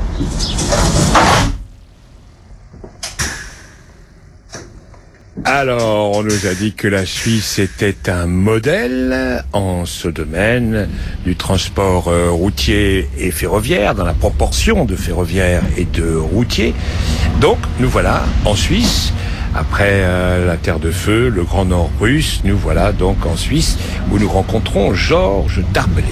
Alors, on nous a dit que la Suisse était un modèle en ce domaine du transport euh, routier et ferroviaire, dans la proportion de ferroviaire et de routier. Donc, nous voilà en Suisse. Après euh, la Terre de Feu, le Grand Nord russe, nous voilà donc en Suisse où nous rencontrons Georges Darbelay.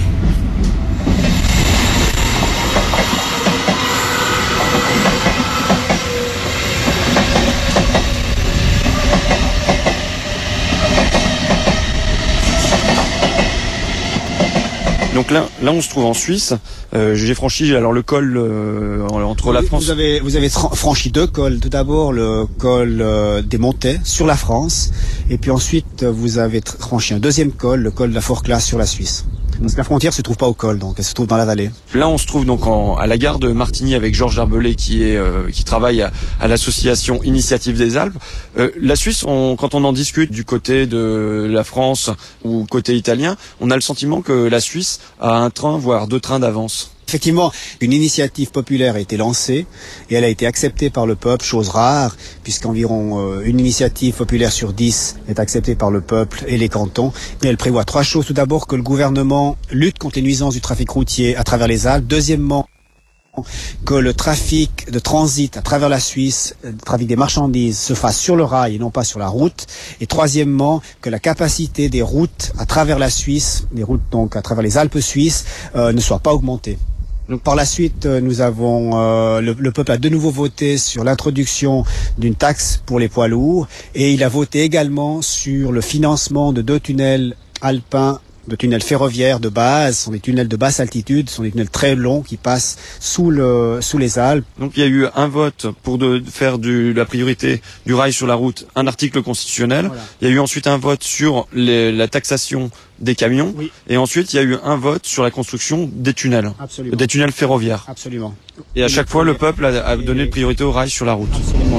Donc là, là, on se trouve en Suisse. Euh, j'ai franchi alors le col euh, entre la France. Vous avez, vous avez franchi deux cols. Tout d'abord le col euh, des Montets sur la France, et puis ensuite vous avez franchi un deuxième col, le col de la Forclaz sur la Suisse. Parce que la frontière se trouve pas au col, donc elle se trouve dans la vallée. Là, on se trouve donc en, à la gare de Martigny avec Georges Darbelay qui est euh, qui travaille à, à l'association Initiative des Alpes. Euh, la Suisse, on, quand on en discute du côté de la France ou côté italien, on a le sentiment que la Suisse a un train, voire deux trains d'avance. Effectivement, une initiative populaire a été lancée et elle a été acceptée par le peuple, chose rare, puisqu'environ euh, une initiative populaire sur dix est acceptée par le peuple et les cantons. Et elle prévoit trois choses. Tout d'abord, que le gouvernement lutte contre les nuisances du trafic routier à travers les Alpes. Deuxièmement, que le trafic de transit à travers la Suisse, le trafic des marchandises, se fasse sur le rail et non pas sur la route. Et troisièmement, que la capacité des routes à travers la Suisse, des routes donc à travers les Alpes suisses, euh, ne soit pas augmentée. Donc par la suite, nous avons euh, le, le peuple a de nouveau voté sur l'introduction d'une taxe pour les poids lourds, et il a voté également sur le financement de deux tunnels alpins, de tunnels ferroviaires de base. Ce sont des tunnels de basse altitude, ce sont des tunnels très longs qui passent sous le sous les Alpes. Donc il y a eu un vote pour de faire du, la priorité du rail sur la route, un article constitutionnel. Voilà. Il y a eu ensuite un vote sur les, la taxation des camions, oui. Et ensuite il y a eu un vote sur la construction des tunnels, Absolument. des tunnels ferroviaires. Absolument. Et à chaque fois le peuple a, a donné de priorité au rail sur la route. Absolument.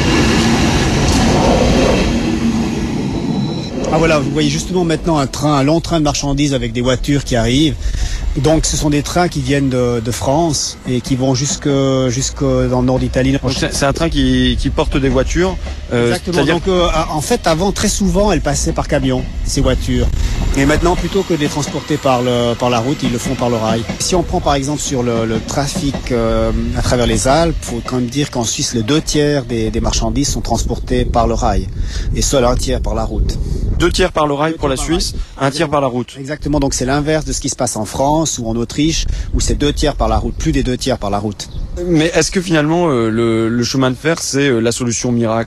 Ah voilà, vous voyez justement maintenant un train, un long train de marchandises avec des voitures qui arrivent. Donc ce sont des trains qui viennent de, de France et qui vont jusque, jusque dans le nord d'Italie. C'est un train qui, qui porte des voitures. Euh, Exactement. Donc euh, en fait, avant, très souvent, elles passaient par camion, ces voitures. Et maintenant, plutôt que de les transporter par, le, par la route, ils le font par le rail. Si on prend par exemple sur le, le trafic euh, à travers les Alpes, il faut quand même dire qu'en Suisse, les deux tiers des, des marchandises sont transportées par le rail et seul un tiers par la route. Deux tiers par le rail pour la Suisse, un tiers par la route. Exactement, donc c'est l'inverse de ce qui se passe en France ou en Autriche, où c'est deux tiers par la route, plus des deux tiers par la route. Mais est-ce que finalement euh, le, le chemin de fer, c'est euh, la solution miracle ?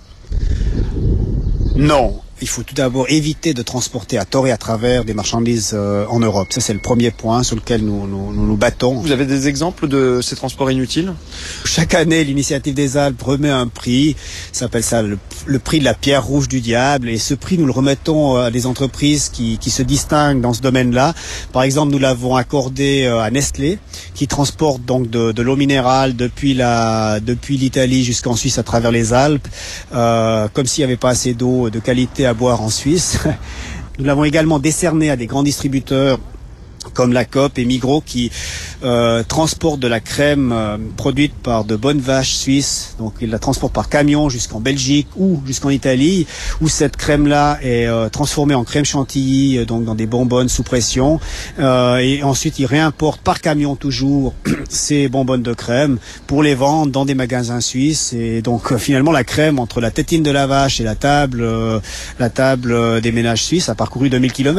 Non. Il faut tout d'abord éviter de transporter à tort et à travers des marchandises euh, en Europe. Ça, c'est le premier point sur lequel nous nous, nous nous battons. Vous avez des exemples de ces transports inutiles ? Chaque année, l'Initiative des Alpes remet un prix. Ça s'appelle ça le, le prix de la pierre rouge du diable. Et ce prix, nous le remettons à des entreprises qui, qui se distinguent dans ce domaine-là. Par exemple, nous l'avons accordé à Nestlé, qui transporte donc de, de l'eau minérale depuis la depuis l'Italie jusqu'en Suisse à travers les Alpes, euh, comme s'il n'y avait pas assez d'eau de qualité à boire en Suisse. Nous l'avons également décerné à des grands distributeurs comme la Coop et Migros qui euh, transportent de la crème euh, produite par de bonnes vaches suisses. Donc ils la transportent par camion jusqu'en Belgique ou jusqu'en Italie, où cette crème-là est euh, transformée en crème chantilly, euh, donc dans des bonbonnes sous pression. Euh, et ensuite ils réimportent par camion toujours ces bonbonnes de crème pour les vendre dans des magasins suisses. Et donc euh, finalement la crème entre la tétine de la vache et la table, euh, la table euh, des ménages suisses a parcouru deux mille kilomètres.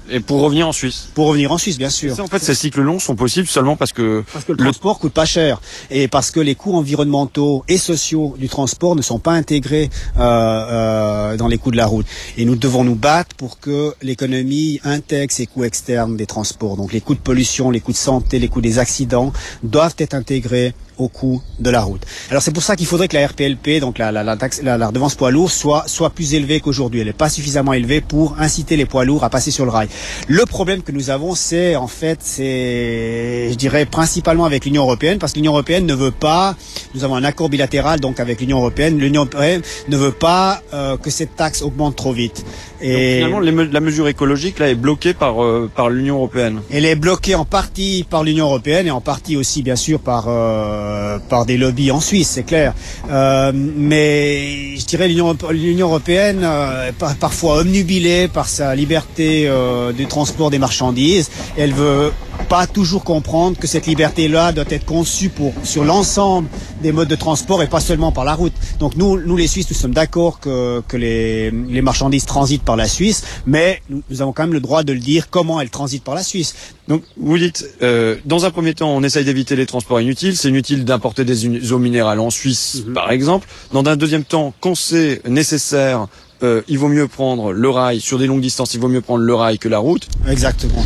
Et pour revenir en Suisse. Pour revenir en Suisse, bien sûr. Ça, en fait, ces cycles longs sont possibles seulement parce que... Parce que le, le transport coûte pas cher. Et parce que les coûts environnementaux et sociaux du transport ne sont pas intégrés euh, euh, dans les coûts de la route. Et nous devons nous battre pour que l'économie intègre ces coûts externes des transports. Donc les coûts de pollution, les coûts de santé, les coûts des accidents doivent être intégrés au coût de la route. Alors c'est pour ça qu'il faudrait que la R P L P, donc la, la, la, taxe, la, la redevance poids lourd, soit, soit plus élevée qu'aujourd'hui. Elle n'est pas suffisamment élevée pour inciter les poids lourds à passer sur le rail. Le problème que nous avons, c'est en fait, c'est, je dirais, principalement avec l'Union européenne, parce que l'Union européenne ne veut pas, nous avons un accord bilatéral donc avec l'Union européenne, l'Union européenne ne veut pas euh, que cette taxe augmente trop vite. Et donc, finalement, les me- la mesure écologique là est bloquée par euh, par l'Union européenne. Elle est bloquée en partie par l'Union européenne et en partie aussi, bien sûr, par euh, par des lobbies en Suisse, c'est clair. Euh, mais je dirais l'Union l'Union européenne euh, est par, parfois obnubilée par sa liberté euh, du transport des marchandises. Elle veut pas toujours comprendre que cette liberté-là doit être conçue pour sur l'ensemble des modes de transport et pas seulement par la route. Donc nous, nous les Suisses, nous sommes d'accord que que les les marchandises transitent par la Suisse, mais nous, nous avons quand même le droit de le dire comment elles transitent par la Suisse. Donc vous dites, euh, dans un premier temps, on essaye d'éviter les transports inutiles. C'est inutile d'importer des eaux minérales en Suisse, mmh. par exemple. Dans un deuxième temps, quand c'est nécessaire, euh, il vaut mieux prendre le rail. Sur des longues distances, il vaut mieux prendre le rail que la route. Exactement.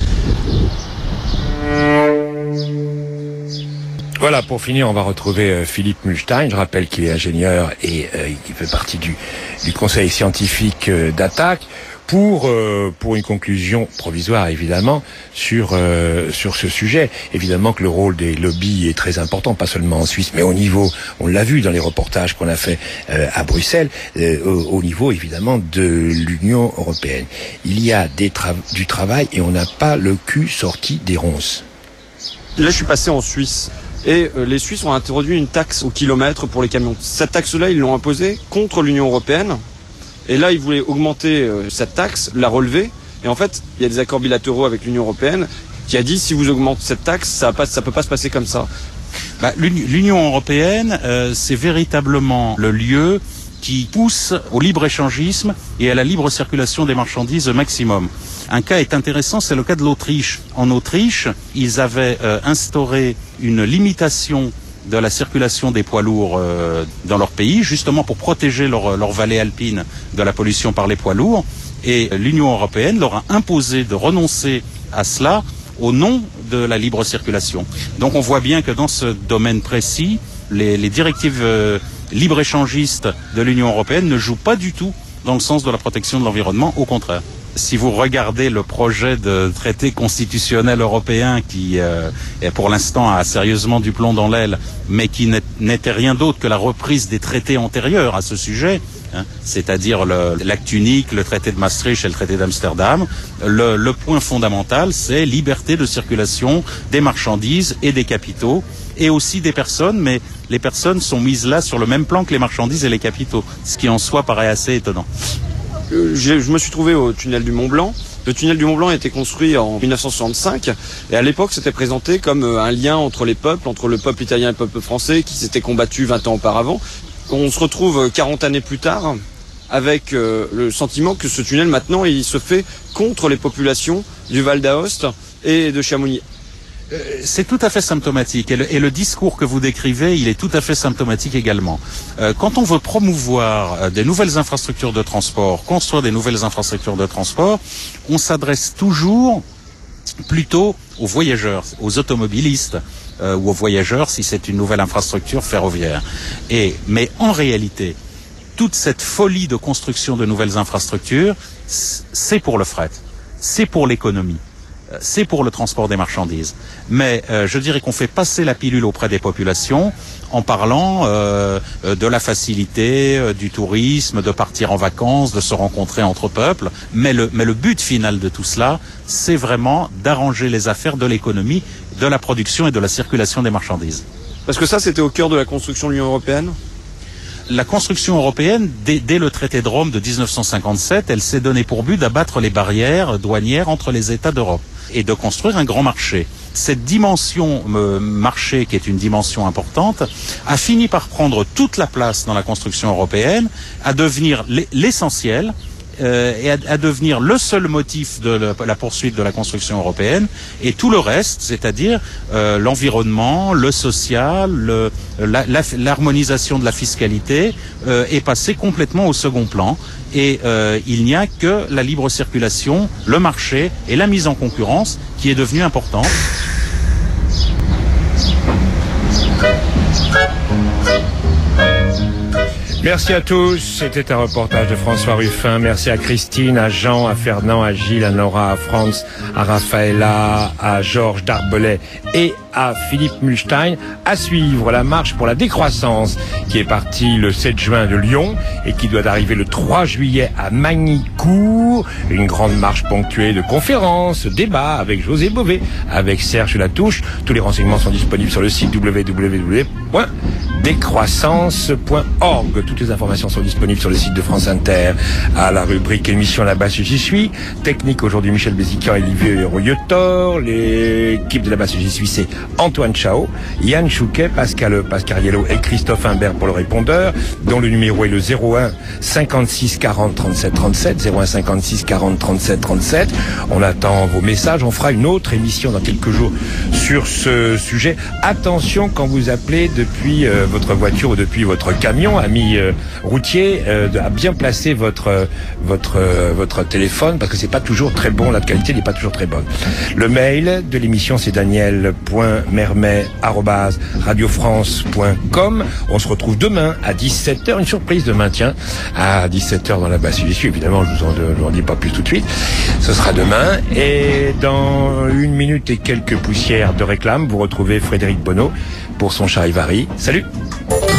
Voilà, pour finir, on va retrouver euh, Philippe Mulstein. Je rappelle qu'il est ingénieur et euh, qu'il fait partie du, du conseil scientifique euh, d'Attac pour euh, pour une conclusion provisoire, évidemment, sur euh, sur ce sujet. Évidemment que le rôle des lobbies est très important, pas seulement en Suisse, mais au niveau, on l'a vu dans les reportages qu'on a fait euh, à Bruxelles, euh, au, au niveau, évidemment, de l'Union européenne. Il y a des tra- du travail et on n'a pas le cul sorti des ronces. Là, je suis passé en Suisse. Et euh, les Suisses ont introduit une taxe au kilomètre pour les camions. Cette taxe-là, ils l'ont imposée contre l'Union européenne. Et là, ils voulaient augmenter euh, cette taxe, la relever. Et en fait, il y a des accords bilatéraux avec l'Union européenne qui a dit si vous augmentez cette taxe, ça ne peut pas se passer comme ça. Bah, L'Union européenne, euh, c'est véritablement le lieu qui pousse au libre-échangisme et à la libre circulation des marchandises au maximum. Un cas est intéressant, c'est le cas de l'Autriche. En Autriche, ils avaient euh, instauré une limitation de la circulation des poids lourds euh, dans leur pays, justement pour protéger leur, leur vallée alpine de la pollution par les poids lourds. Et l'Union européenne leur a imposé de renoncer à cela au nom de la libre circulation. Donc on voit bien que dans ce domaine précis, les, les directives euh, libre-échangistes de l'Union européenne ne jouent pas du tout dans le sens de la protection de l'environnement, au contraire. Si vous regardez le projet de traité constitutionnel européen qui, euh, est pour l'instant a sérieusement du plomb dans l'aile, mais qui n'était rien d'autre que la reprise des traités antérieurs à ce sujet, hein, c'est-à-dire le, l'acte unique, le traité de Maastricht et le traité d'Amsterdam, le, le point fondamental, c'est liberté de circulation des marchandises et des capitaux, et aussi des personnes, mais les personnes sont mises là sur le même plan que les marchandises et les capitaux, ce qui en soi paraît assez étonnant. Je, je me suis trouvé au tunnel du Mont Blanc. Le tunnel du Mont Blanc a été construit en dix-neuf cent soixante-cinq et à l'époque c'était présenté comme un lien entre les peuples, entre le peuple italien et le peuple français qui s'étaient combattus vingt ans auparavant. On se retrouve quarante années plus tard avec euh, le sentiment que ce tunnel maintenant il se fait contre les populations du Val d'Aoste et de Chamonix. C'est tout à fait symptomatique et le, et le discours que vous décrivez, il est tout à fait symptomatique également. Euh, quand on veut promouvoir euh, des nouvelles infrastructures de transport, construire des nouvelles infrastructures de transport, on s'adresse toujours plutôt aux voyageurs, aux automobilistes euh, ou aux voyageurs si c'est une nouvelle infrastructure ferroviaire. Et, mais en réalité, toute cette folie de construction de nouvelles infrastructures, c'est pour le fret, c'est pour l'économie. C'est pour le transport des marchandises. Mais euh, je dirais qu'on fait passer la pilule auprès des populations en parlant euh, de la facilité, euh, du tourisme, de partir en vacances, de se rencontrer entre peuples. Mais le, mais le but final de tout cela, c'est vraiment d'arranger les affaires de l'économie, de la production et de la circulation des marchandises. Parce que ça, c'était au cœur de la construction de l'Union européenne ? La construction européenne, dès, dès le traité de Rome de dix-neuf cent cinquante-sept, elle s'est donnée pour but d'abattre les barrières douanières entre les États d'Europe et de construire un grand marché. Cette dimension euh, marché, qui est une dimension importante, a fini par prendre toute la place dans la construction européenne, à devenir l'essentiel euh, et à, à devenir le seul motif de la, la poursuite de la construction européenne, et tout le reste, c'est-à-dire euh, l'environnement, le social, le, la, la, l'harmonisation de la fiscalité, euh, est passé complètement au second plan. Et euh, il n'y a que la libre circulation, le marché et la mise en concurrence qui est devenue importante. Merci à tous. C'était un reportage de François Ruffin. Merci à Christine, à Jean, à Fernand, à Gilles, à Nora, à Franz, à Raphaëla, à Georges Darbelay et à Philippe Mulstein. À suivre la marche pour la décroissance qui est partie le sept juin de Lyon et qui doit arriver le trois juillet à Magny-Cours. Une grande marche ponctuée de conférences, débats avec José Bové, avec Serge Latouche. Tous les renseignements sont disponibles sur le site w w w point décroissance point org. Toutes les informations sont disponibles sur le site de France Inter à la rubrique émission La Basse J'y suis. Technique aujourd'hui Michel Béziquian et Olivier Royotor. L'équipe de La Basse J'y suis, c'est Antoine Chao, Yann Chouquet, Pascal Pascariello et Christophe Imbert pour le répondeur, dont le numéro est le zéro un cinquante-six quarante trente-sept trente-sept, zéro un cinquante-six quarante trente-sept trente-sept. On attend vos messages. On fera une autre émission dans quelques jours sur ce sujet. Attention quand vous appelez depuis euh, votre voiture ou depuis votre camion, ami euh, routier, euh, à bien placer votre euh, votre euh, votre téléphone, parce que c'est pas toujours très bon, la qualité n'est pas toujours très bonne. Le mail de l'émission, c'est daniel point mermet arobase radio france point com. On se retrouve demain à dix-sept heures, une surprise de maintien à dix-sept heures dans La Basse J'y suis. Évidemment, je vous en, je vous en dis pas plus tout de suite. Ce sera demain, et dans une minute et quelques poussières de réclame, vous retrouvez Frédéric Bonneau pour son Charivari. Salut!